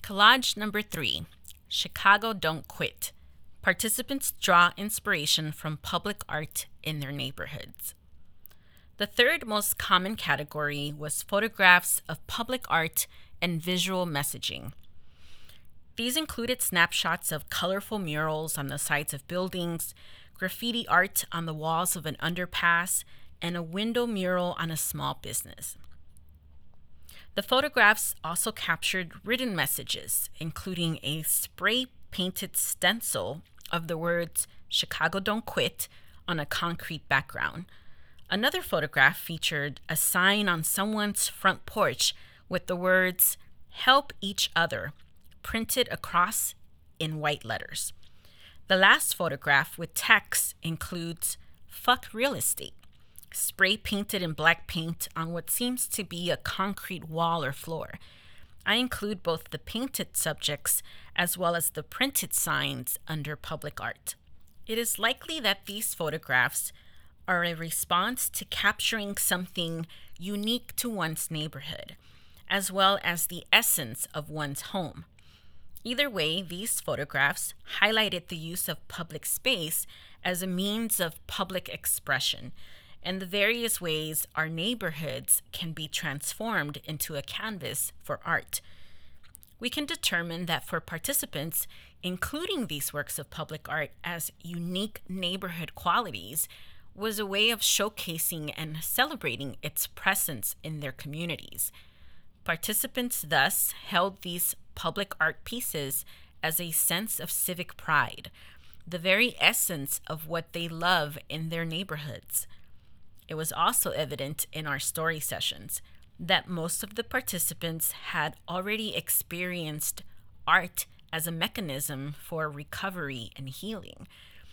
Collage number 3, Chicago Don't Quit. Participants draw inspiration from public art in their neighborhoods. The third most common category was photographs of public art and visual messaging. These included snapshots of colorful murals on the sides of buildings, graffiti art on the walls of an underpass, and a window mural on a small business. The photographs also captured written messages, including a spray-painted stencil of the words "Chicago Don't Quit" on a concrete background. Another photograph featured a sign on someone's front porch with the words "Help Each Other" printed across in white letters. The last photograph with text includes "Fuck Real Estate," spray painted in black paint on what seems to be a concrete wall or floor. I include both the painted subjects as well as the printed signs under public art. It is likely that these photographs are a response to capturing something unique to one's neighborhood, as well as the essence of one's home. Either way, these photographs highlighted the use of public space as a means of public expression and the various ways our neighborhoods can be transformed into a canvas for art. We can determine that for participants, including these works of public art as unique neighborhood qualities was a way of showcasing and celebrating its presence in their communities. Participants thus held these public art pieces as a sense of civic pride, the very essence of what they love in their neighborhoods. It was also evident in our story sessions that most of the participants had already experienced art as a mechanism for recovery and healing,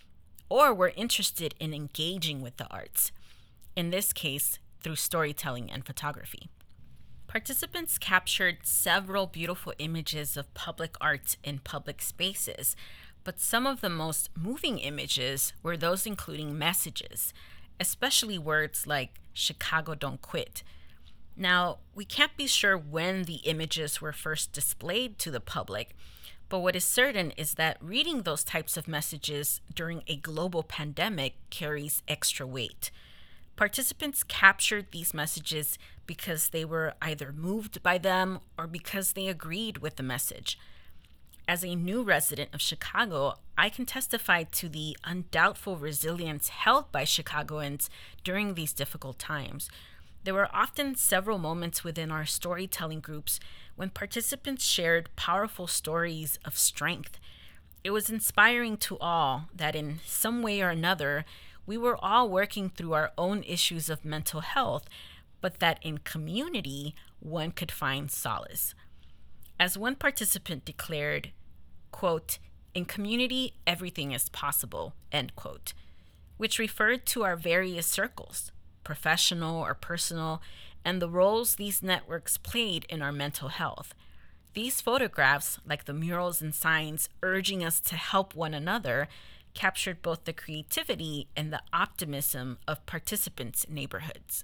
or were interested in engaging with the arts, in this case, through storytelling and photography. Participants captured several beautiful images of public art in public spaces, but some of the most moving images were those including messages, especially words like "Chicago Don't Quit." Now, we can't be sure when the images were first displayed to the public, but what is certain is that reading those types of messages during a global pandemic carries extra weight. Participants captured these messages because they were either moved by them or because they agreed with the message. As a new resident of Chicago, I can testify to the undoubtful resilience held by Chicagoans during these difficult times. There were often several moments within our storytelling groups when participants shared powerful stories of strength. It was inspiring to all that in some way or another, we were all working through our own issues of mental health, but that in community, one could find solace. As one participant declared, quote, "In community, everything is possible," end quote, which referred to our various circles, professional or personal, and the roles these networks played in our mental health. These photographs, like the murals and signs urging us to help one another, captured both the creativity and the optimism of participants' neighborhoods.